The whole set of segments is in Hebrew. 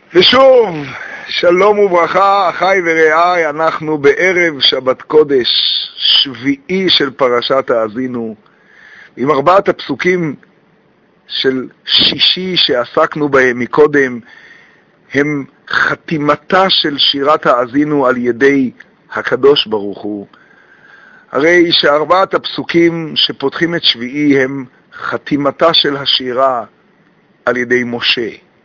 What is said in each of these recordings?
ושוב, שלום וברכה, אחי ורעי, אנחנו בערב שבת קודש, שביעי של פרשת האזינו, עם 4 הפסוקים של שישי שעסקנו בהם מקודם, הם חתימתה של שירת האזינו על ידי הקדוש ברוך הוא. הרי ש4 הפסוקים שפותחים את שביעי הם חתימתה של השירה על ידי משה.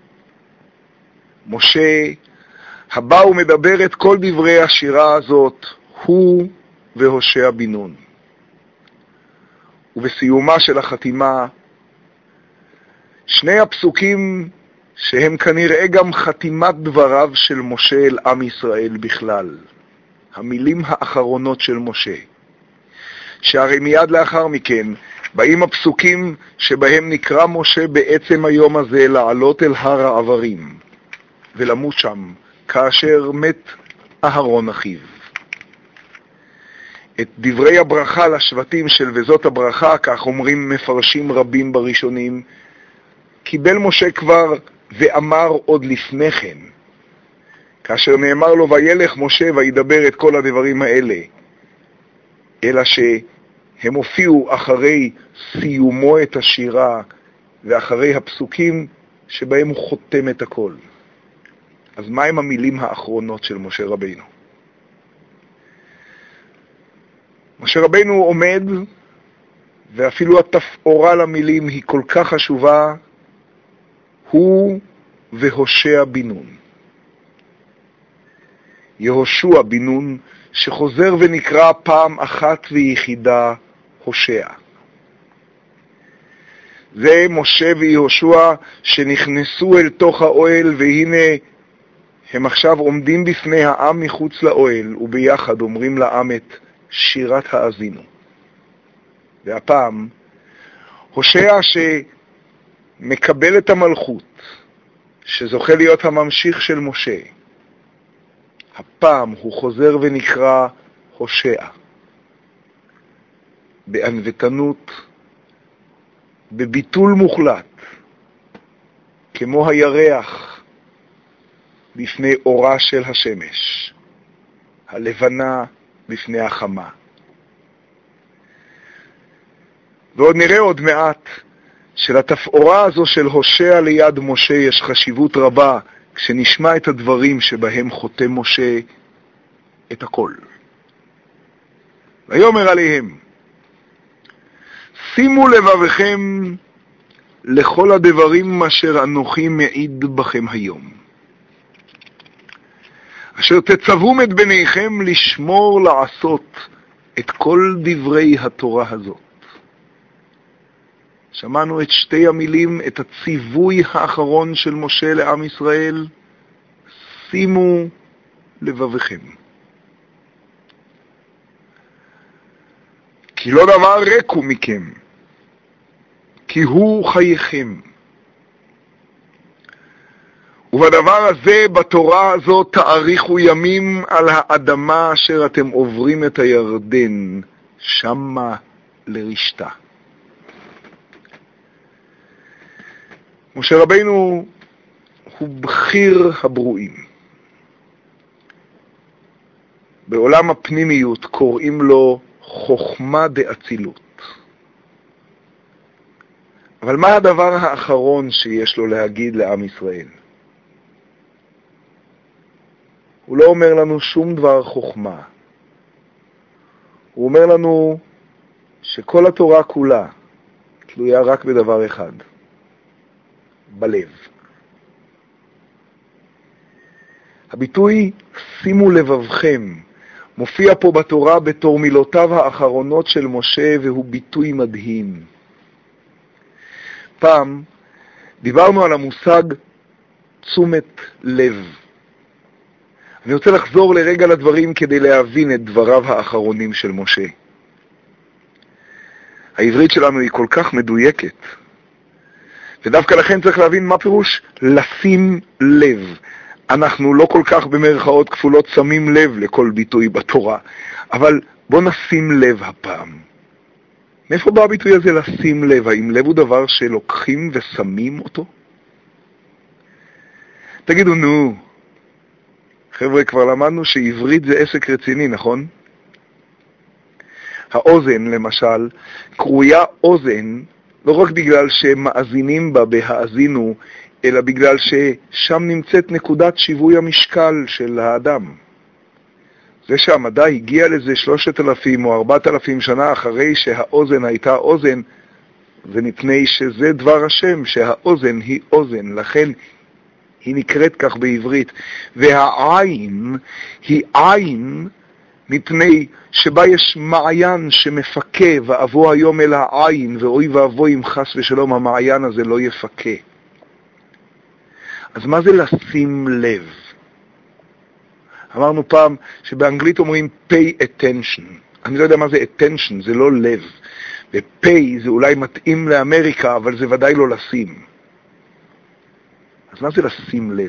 משה הבא ומדבר את כל דברי השירה הזאת, הוא והושע בן נון. ובסיומה של החתימה, 2 הפסוקים שהם כנראה גם חתימת דבריו של משה אל עם ישראל בכלל. המילים האחרונות של משה. שהרי מיד לאחר מכן באים הפסוקים שבהם נקרא משה בעצם היום הזה לעלות אל הר העברים ולמות שם כאשר מת אהרון אחיו. את דברי הברכה לשבטים של וזאת הברכה, כך אומרים מפרשים רבים בראשונים, קיבל משה כבר ואמר עוד לפני כן, כאשר נאמר לו וילך משה וידבר את כל הדברים האלה, אלא שהם הופיעו אחרי סיומו את השירה ואחרי הפסוקים שבהם הוא חותם את הכל. אז מה הם המילים האחרונות של משה רבינו? משה רבינו עומד, ואפילו התפאורה למילים היא כל כך חשובה, הוא והושע בן נון. יהושע בן נון שחוזר ונקרא פעם אחת ויחידה הושע. זה משה ויהושע שנכנסו אל תוך האוהל, והנה הם עכשיו עומדים בפני העם מחוץ לאוהל, וביחד אומרים לעם את שירת האזינו. והפעם, הושע שמקבל את המלכות, שזוכה להיות הממשיך של משה, הפעם הוא חוזר ונקרא הושע. בענוותנות, בביטול מוחלט, כמו הירח, בפני אורה של השמש, הלבנה בפני החמה. ועוד נראה עוד מעט שלתפאורה הזו של הושע ליד משה יש חשיבות רבה כשנשמע את הדברים שבהם חותם משה את הכל. ויאמר עליהם, שימו לבבכם לכל הדברים אשר אנוכי מעיד בכם היום. אשר תצוום את בניכם לשמור לעשות את כל דברי התורה הזאת. שמענו את 2 המילים, את הציווי האחרון של משה לעם ישראל, שימו לבבכם. כי לא דבר ריק הוא מכם, כי הוא חייכם. ובדבר הזה, בתורה הזאת, תאריכו ימים על האדמה אשר אתם עוברים את הירדן, שמה לרשתה. משה רבינו הוא בחיר הברואים. בעולם הפנימיות קוראים לו חוכמה דאצילות. אבל מה הדבר האחרון שיש לו להגיד לעם ישראל? הוא לא אומר לנו שום דבר חוכמה. הוא אומר לנו שכל התורה כולה תלויה רק בדבר אחד, בלב. הביטוי שימו לבבכם מופיע פה בתורה בתור מילותיו האחרונות של משה, והוא ביטוי מדהים. פעם דיברנו על המושג תשומת לב. אני רוצה לחזור לרגע לדברים כדי להבין את דבריו האחרונים של משה. העברית שלנו היא כל כך מדויקת, ודווקא לכן צריך להבין מה פירוש לשים לב. אנחנו לא כל כך במרכאות כפולות שמים לב לכל ביטוי בתורה, אבל בוא נשים לב הפעם. מאיפה בא הביטוי הזה לשים לב? האם לב הוא דבר שלוקחים ושמים אותו? תגידו, נו, חבר'ה, כבר למדנו שעברית זה עסק רציני, נכון? האוזן, למשל, קרויה אוזן, לא רק בגלל שמאזינים בה בהאזינו, אלא בגלל ששם נמצאת נקודת שיווי המשקל של האדם. זה שהמדע הגיע לזה 3,000 או 4,000 שנה אחרי שהאוזן הייתה אוזן, זה מפני שזה דבר השם, שהאוזן היא אוזן, לכן היא נקראת כך בעברית. והעין היא עין מפני שבה יש מעיין שמפקה, ואבוא היום אל העין, ואוי ואבוי אם חס ושלום המעיין הזה לא יפקה. אז מה זה לשים לב? אמרנו פעם שבאנגלית אומרים pay attention. אני לא יודע מה זה attention, זה לא לב. ו-pay זה אולי מתאים לאמריקה, אבל זה ודאי לא לשים. אז מה זה לשים לב?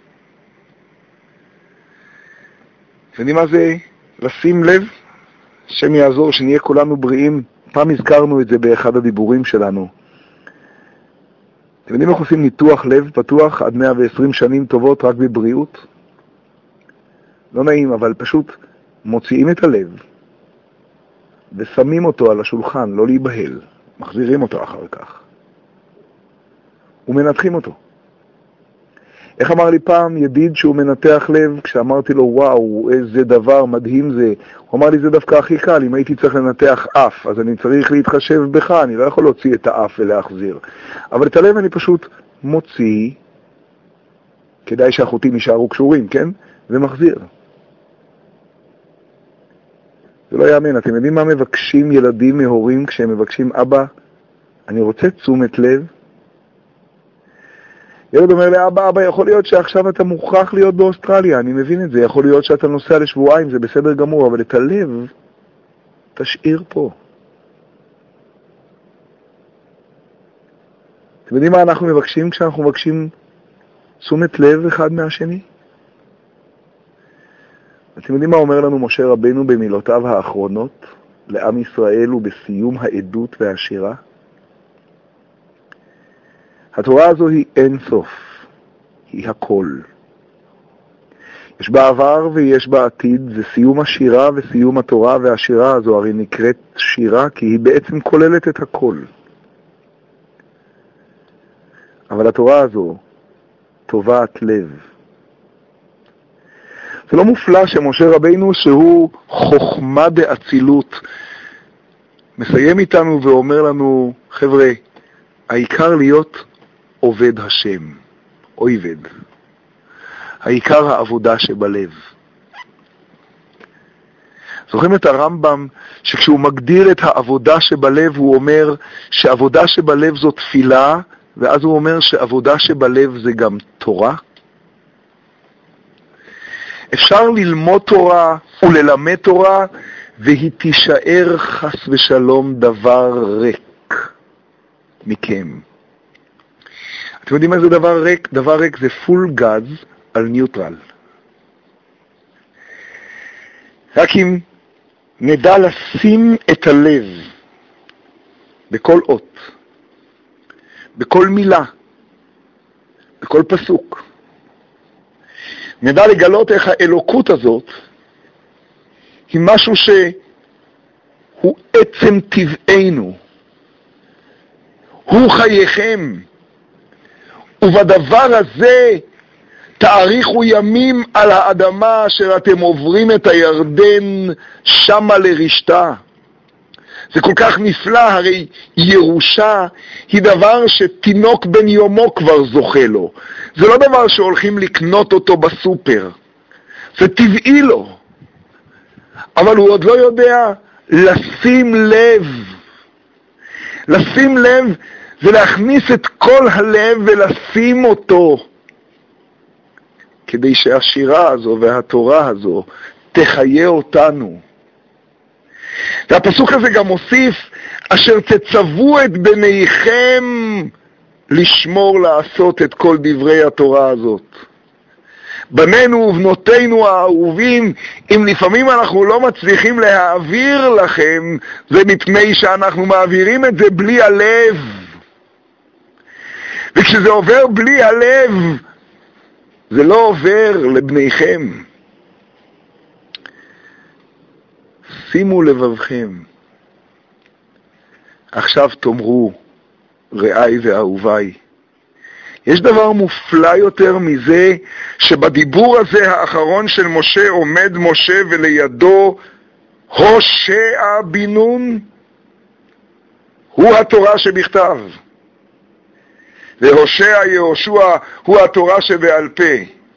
יודעים מה זה לשים לב? השם יעזור שנהיה כולנו בריאים. פעם הזכרנו את זה באחד הדיבורים שלנו. אתם יודעים איך עושים ניתוח לב פתוח עד 120 שנים טובות רק בבריאות? לא נעים, אבל פשוט מוציאים את הלב ושמים אותו על השולחן, לא להיבהל. מחזירים אותו אחר כך. ומנתחים אותו. איך אמר לי פעם ידיד שהוא מנתח לב, כשאמרתי לו וואו, איזה דבר מדהים זה, הוא אמר לי זה דווקא הכי קל, אם הייתי צריך לנתח אף, אז אני צריך להתחשב בך, אני לא יכול להוציא את האף ולהחזיר. אבל את הלב אני פשוט מוציא, כדאי שהחוטים יישארו קשורים, כן? ומחזיר. זה לא יאמן, אתם יודעים מה מבקשים ילדים מהורים כשהם מבקשים אבא, אני רוצה תשומת לב? ילד אומר לי, אבא, יכול להיות שעכשיו אתה מוכרח להיות באוסטרליה, אני מבין את זה, יכול להיות שאתה נוסע לשבועיים, זה בסדר גמור, אבל את הלב תשאיר פה. אתם יודעים מה אנחנו מבקשים כשאנחנו מבקשים תשומת לב אחד מהשני? אתם יודעים מה אומר לנו משה רבנו במילותיו האחרונות לעם ישראל ובסיום העדות והשירה? התורה הזו היא אין סוף, היא הכל. יש בה עבר ויש בה עתיד, זה סיום השירה וסיום התורה, והשירה הזו הרי נקראת שירה כי היא בעצם כוללת את הכל. אבל התורה הזו טובת לב. זה לא מופלא שמשה רבינו שהוא חוכמה באצילות מסיים איתנו ואומר לנו, חבר'ה, העיקר להיות עובד השם, עובד. העיקר העבודה שבלב. זוכרים את הרמב"ם שכשהוא מגדיר את העבודה שבלב הוא אומר שעבודה שבלב זו תפילה, ואז הוא אומר שעבודה שבלב זה גם תורה? אפשר ללמוד תורה וללמד תורה והיא תישאר חס ושלום דבר ריק מכם. אתם יודעים מה זה דבר ריק? דבר ריק זה פול גז על ניוטרל. רק אם נדע לשים את הלב בכל אות, בכל מילה, בכל פסוק, נדע לגלות איך האלוקות הזאת היא משהו שהוא עצם טבענו, הוא חייכם, ובדבר הזה תאריכו ימים על האדמה אשר אתם עוברים את הירדן שמה לרשתה. זה כל כך נפלא, הרי ירושה היא דבר שתינוק בן יומו כבר זוכה לו. זה לא דבר שהולכים לקנות אותו בסופר, זה טבעי לו. אבל הוא עוד לא יודע לשים לב. לשים לב זה להכניס את כל הלב ולשים אותו, כדי שהשירה הזו והתורה הזו תחיה אותנו. והפסוק הזה גם מוסיף, אשר תצוו את בניכם לשמור לעשות את כל דברי התורה הזאת. בנינו ובנותינו האהובים, אם לפעמים אנחנו לא מצליחים להעביר לכם, זה מפני שאנחנו מעבירים את זה בלי הלב. וכשזה עובר בלי הלב, זה לא עובר לבניכם. שימו לבבכם. עכשיו תאמרו, רעי ואהוביי, יש דבר מופלא יותר מזה שבדיבור הזה האחרון של משה עומד משה ולידו הושע בן נון, הוא התורה שבכתב, והושע יהושע הוא התורה שבעל פה.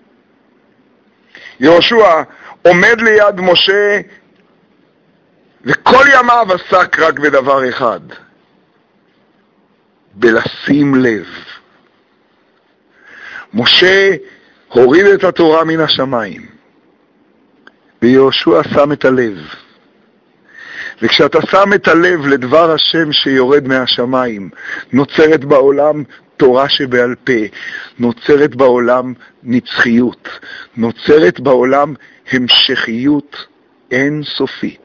יהושע עומד ליד משה וכל ימיו עסק רק בדבר אחד, בלשים לב. משה הוריד את התורה מן השמיים, ויהושע שם את הלב. וכשאתה שם את הלב לדבר השם שיורד מהשמיים, נוצרת בעולם תורה שבעל פה, נוצרת בעולם נצחיות, נוצרת בעולם המשכיות אינסופית.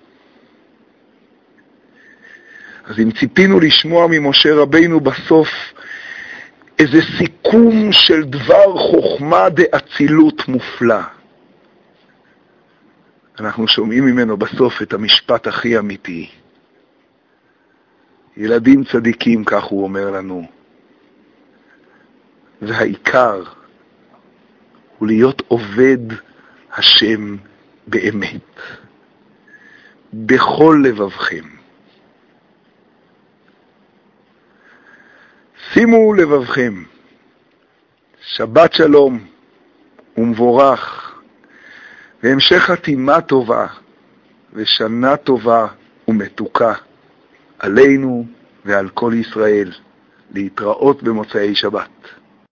אז אם ציפינו לשמוע ממשה רבינו בסוף איזה סיכום של דבר חוכמה דאצילות מופלא, אנחנו שומעים ממנו בסוף את המשפט הכי אמיתי. ילדים צדיקים, כך הוא אומר לנו, והעיקר הוא להיות עובד השם באמת, בכל לבבכם. שימו לבבכם, שבת שלום ומבורך, והמשך חתימה טובה ושנה טובה ומתוקה עלינו ועל כל ישראל. להתראות במוצאי שבת.